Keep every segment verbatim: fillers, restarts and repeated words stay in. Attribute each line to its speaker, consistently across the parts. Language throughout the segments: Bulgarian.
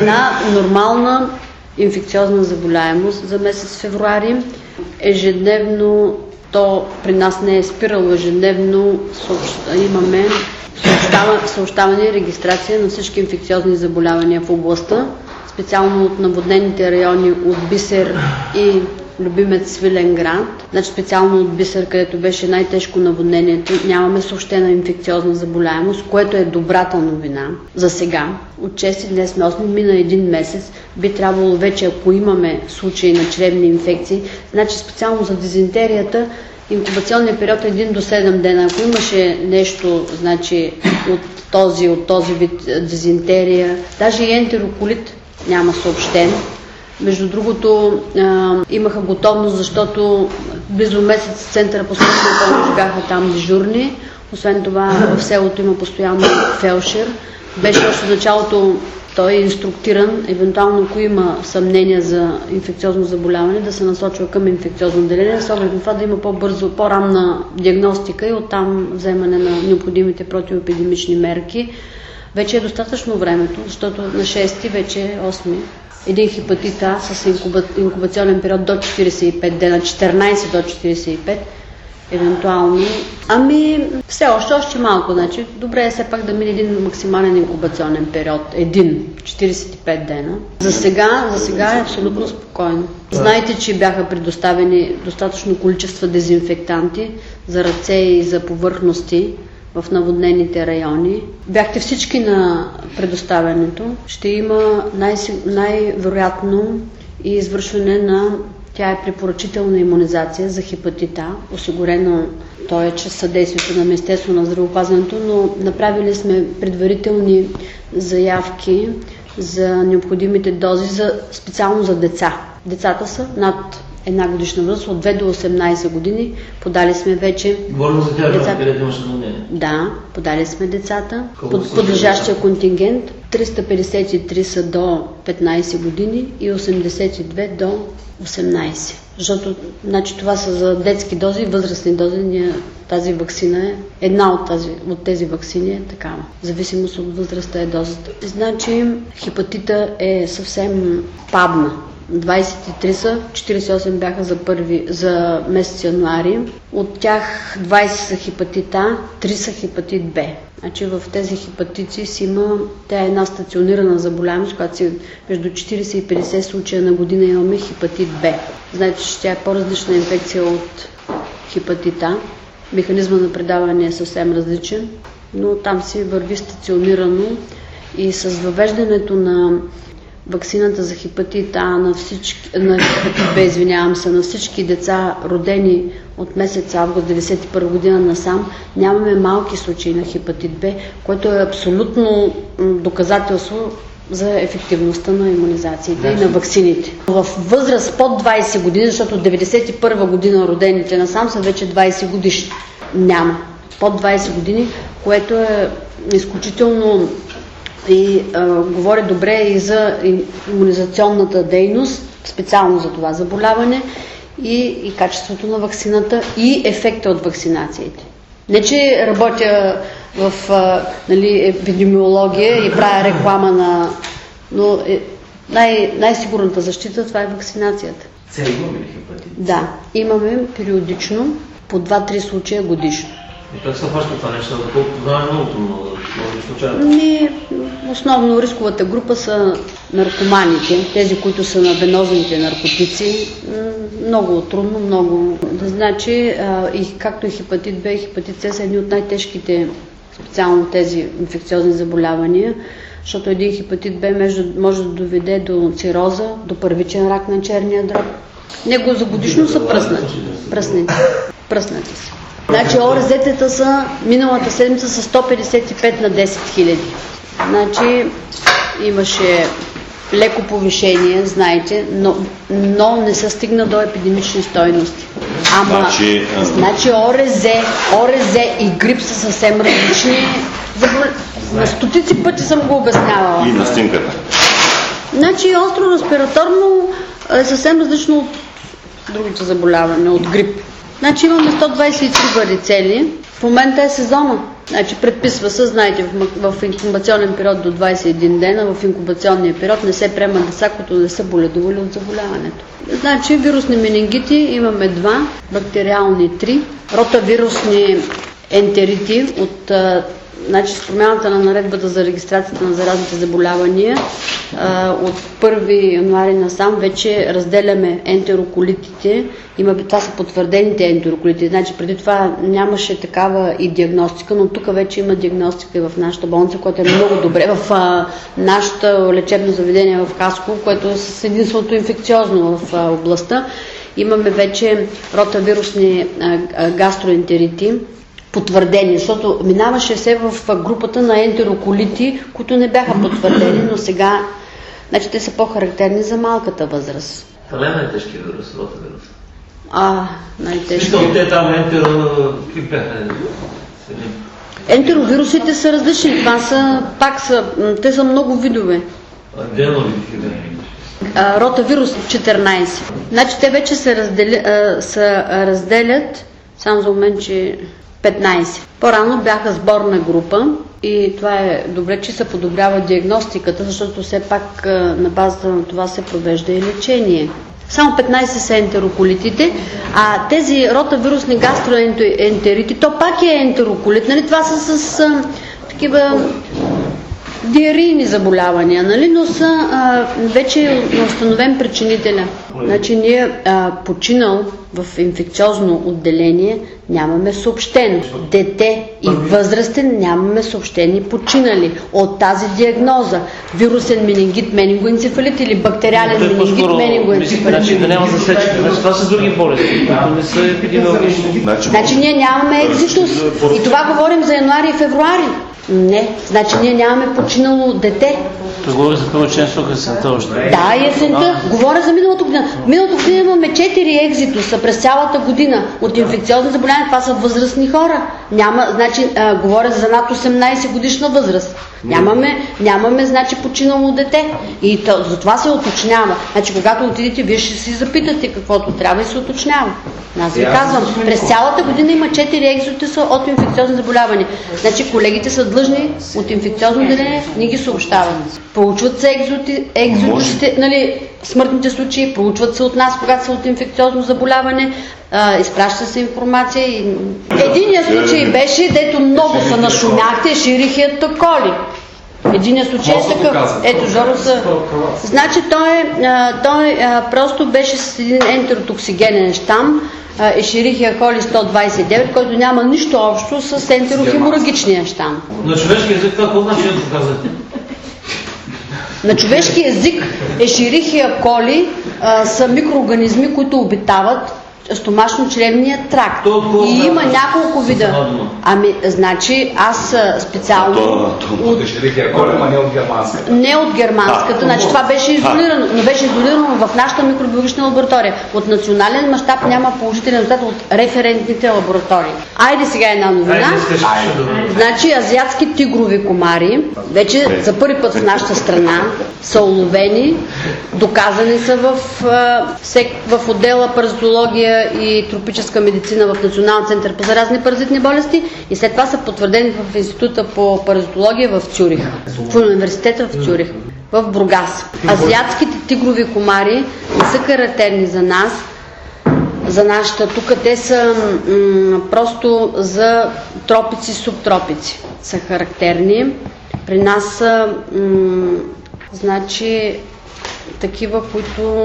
Speaker 1: една нормална инфекциозна заболяемост за месец февруари. Ежедневно, то при нас не е спирало, ежедневно имаме съобщаване, съобщаване и регистрация на всички инфекциозни заболявания в областта, специално от наводнените райони от Бисер и Любимец, Свиленград. Значи специално от Бисер, където беше най-тежко наводнението, нямаме съобщена инфекциозна заболяемост, което е добрата новина за сега. От шести, днес сме осми, мина един месец, би трябвало вече, ако имаме случаи на чревни инфекции, значи специално за дизентерията, инкубационният период е един до седем дена. Ако имаше нещо, значи, от този, от този вид дизентерия, даже и ентероколит няма съобщен. Между другото, а, имаха готовност, защото близо месец центъра по спешна помощ бяха там дежурни. Освен това, в селото има постоянно фелшер. Беше още в началото той е инструктиран, евентуално ако има съмнение за инфекциозно заболяване, да се насочва към инфекциозно отделение, с оглед на това да има по-бързо, по-ранна диагностика и оттам вземане на необходимите противоепидемични мерки. Вече е достатъчно времето, защото на шести, вече е осми. Един хепатит А с инкуба, инкубационен период до четиридесет и пет дена, четиринадесет до четиридесет и пет, евентуално. Ами, все още, още малко, значи, добре е все пак да мине един максимален инкубационен период, един, четиридесет и пет дена. За сега, за сега е абсолютно спокойно. Знаете, че бяха предоставени достатъчно количество дезинфектанти за ръце и за повърхности в наводнените райони. Бяхте всички на предоставянето. Ще има най- най-вероятно и извършване на, тя е препоръчителна имунизация за хепатит А, осигурено то е чрез съдействието на Министерството на здравеопазването, но направили сме предварителни заявки за необходимите дози за, специално за деца. Децата са над една годишна възраст, от две до осемнадесет години. Подали сме вече...
Speaker 2: Говорим за тях, децата... където имаше съмнение.
Speaker 1: Да, подали сме децата. Под, подлежащия контингент триста петдесет и три са до петнадесет години и осемдесет и две до осемнадесет. Защото, значи, това са за детски дози и възрастни дози. Ние, тази ваксина е една от, тази, от тези ваксини е такава. В зависимост от възрастта е дозата. Значи, хепатита е съвсем падна. двадесет и три са, четиридесет и осем бяха за, първи, за месец януари. От тях двадесет са хепатит А, три са хепатит Б. Значи в тези хепатици си има, тя е една стационирана заболяемост, която си между четиридесет и петдесет случая на година имаме хепатит Б. Знаете, че тя е по-различна инфекция от хепатит А. Механизмът на предаване е съвсем различен, но там си върви стационирано и с въвеждането на ваксината за хепатит А на всички, на хепатит Б, извинявам се, на всички деца, родени от месец август деветдесет и първа година насам, нямаме малки случаи на хепатит Б, което е абсолютно доказателство за ефективността на имунизациите и на ваксините. В възраст под двадесет години, защото от деветдесет и първа година родените насам са вече двадесет годишни. Няма. Под двадесет години, което е изключително и а, говори добре и за имунизационната дейност, специално за това заболяване и, и качеството на ваксината и ефекта от вакцинациите. Не, че работя в а, нали, епидемиология и правя реклама на... Но е, най- най-сигурната защита това е вакцинацията.
Speaker 2: Цели имаме ли хепатит?
Speaker 1: Да, имаме периодично по два-три случая годишно.
Speaker 2: И как се хваща това нещо? Доколкото това е много трудно да случайно?
Speaker 1: Не, основно рисковата група са наркоманите, тези, които са на венозните наркотици. Много трудно, много. Да, значи, а, и както и хепатит Б и хепатит С са едни от най-тежките, специално тези инфекциозни заболявания, защото един хепатит Б може да доведе до цироза, до първичен рак на черния дроб. Него за годишно са пръснати. Пръснати. Пръснати са. Значи ОРЗ-тата са миналата седмица са сто петдесет и пет на десет хиляди. Значи имаше леко повишение, знаете, но, но не се стигна до епидемични стойности. Ама, значи, а... значи ОРЗ, ОРЗ и грип са съвсем различни. На стотици пъти съм го обяснявала.
Speaker 3: И настинката.
Speaker 1: Значи остро респираторно е съвсем различно от другите заболявания, от грип. Значи имаме сто двадесет и три варицели. В момента е сезона. Значи предписва се, знаете, в, в инкубационен период до двадесет и един дена, в инкубационния период не се приемат деца, които не са боледували от заболяването. Значи вирусни менингити имаме два, бактериални три, ротавирусни ентерити от Значи с промяната на наредбата за регистрацията на заразните заболявания от първи януари насам вече разделяме ентероколитите. Има, това са потвърдените ентероколити. Значи преди това нямаше такава и диагностика, но тук вече има диагностика и в нашата болница, което е много добре. В а, нашата лечебно заведение в Хасково, което е с единственото инфекциозно в а, областта. Имаме вече ротавирусни а, а, гастроентерити, потвърдени, защото минаваше се в групата на ентероколити, които не бяха потвърдени, но сега, значи те са по-характерни за малката възраст.
Speaker 2: Това е най-тежки вирус, ротавирус.
Speaker 1: А, най-тежки.
Speaker 2: Виждам, те там ентеро... Какви бяха?
Speaker 1: Ентеровирусите са различни, това са, пак са, те са много видове.
Speaker 2: Аденовирусите.
Speaker 1: Ротавирус четиринадесет. Значи те вече се, раздели, а, се разделят, само за момент, че петнадесет. По-рано бяха сборна група и това е добре, че се подобрява диагностиката, защото все пак на базата на това се провежда и лечение. Само петнадесет са ентероколитите, а тези ротавирусни гастроентерити, то пак е ентероколит, нали? Това са с а, такива диарийни заболявания, нали? Но са а, вече установен причинителя. Значи ние а, починал в инфекциозно отделение нямаме съобщено. Дете и възрастен нямаме съобщени починали от тази диагноза. Вирусен менингит, менингоенцефалит или бактериален менингит, менингоенцефалит.
Speaker 2: Значи да няма засечка. Значи това са други болести, които не са епидемиологични.
Speaker 1: Значи ние нямаме екзитус. И това говорим за януари и февруари. Не, значи ние нямаме починало дете.
Speaker 2: Той говори за първо членство есента още.
Speaker 1: Да, есента. Говоря за миналата година. Миналата година имаме четири екзитуса през цялата година от инфекциозни заболявания. Това са възрастни хора. Няма, значи, а, говоря за над осемнадесет годишна възраст. Нямаме, нямаме, значи, починало дете. И то, за това се уточнява. Значи, когато отидете, вие ще си запитате каквото трябва и се уточнява. Аз ви казвам, през цялата година има четири екзитуса от инфекциозни заболявания. Значи, колегите са длъжни от инфекциозно отделение, ни ги съобщават. Проучват се екзоти, екзотиците, нали, смъртните случаи, проучват се от нас, когато са от инфекциозно заболяване, а, изпраща се информация. И... Единият случай беше, дето много се нашумяхте, ширихият коли. Единият случай е такъв. Ето, Жоро са... Значи той, а, той а, просто беше с един ентеротоксигенен щам, Ешерихия коли сто двадесет и девет, който няма нищо общо с ентерохеморагичния щам.
Speaker 2: На човешки език какво значи да казвате?
Speaker 1: На човешки език Ешерихия коли а, са микроорганизми, които обитават стомашно-чревния тракт. И има няколко вида. Ами, значи, аз специално...
Speaker 3: От Ешерихия коли, ама не от германската.
Speaker 1: Не от германската. Значи, това беше изолирано, но беше изолирано в нашата микробиологична лаборатория. От национален мащаб няма положителен резултат от референтните лаборатории. Айде сега една новина. Значи, азиатски тигрови комари, вече за първи път в нашата страна, са уловени, доказани са в, в отдела паразитология и тропическа медицина в Национален център по заразни паразитни болести и след това са потвърдени в Института по паразитология в Цюрих, в университета в Цюрих, в Бургас. Азиатските тигрови комари не са характерни за нас, за нашата. Тук те са м- просто за тропици, субтропици са характерни. При нас са м- значи такива, които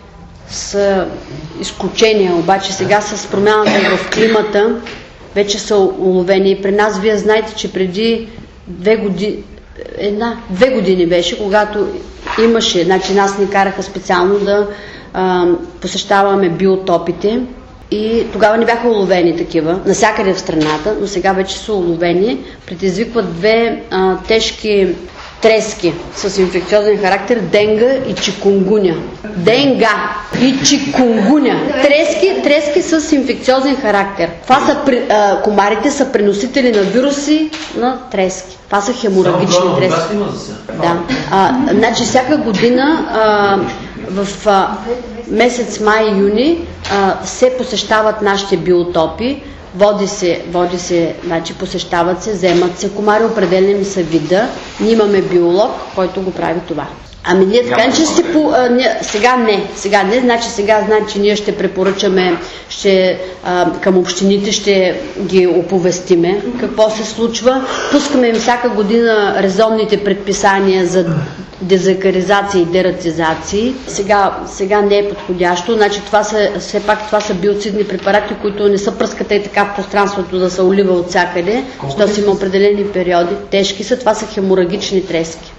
Speaker 1: са изключения, обаче сега с промяната в климата вече са уловени. При нас вие знаете, че преди две години, една, две години беше, когато имаше, значи нас ни караха специално да а, посещаваме биотопите и тогава не бяха уловени такива, навсякъде в страната, но сега вече са уловени, предизвикват две а, тежки трески с инфекциозен характер, денга и чикунгуня. Денга и чикунгуня. Трески, трески с инфекциозен характер. Това са, а, комарите са преносители на вируси на трески. Това са хеморагични трески. Да. А, значи всяка година а, в а, месец май-юни се посещават нашите биотопи. Води се, води се, значи посещават се, вземат се комари, определени са вида. Ние имаме биолог, който го прави това. Ами ние така, че ще по, а, не, сега не, сега не, значи сега значи ние ще препоръчаме, ще, а, към общините ще ги оповестиме какво се случва. Пускаме им всяка година резонните предписания за дезакаризация и дератизации. Сега, сега не е подходящо, значи това са, все пак това са биоцидни препарати, които не са пръскате така в пространството да се олива от всякъде, защото има определени периоди. Тежки са, това са хеморагични трески.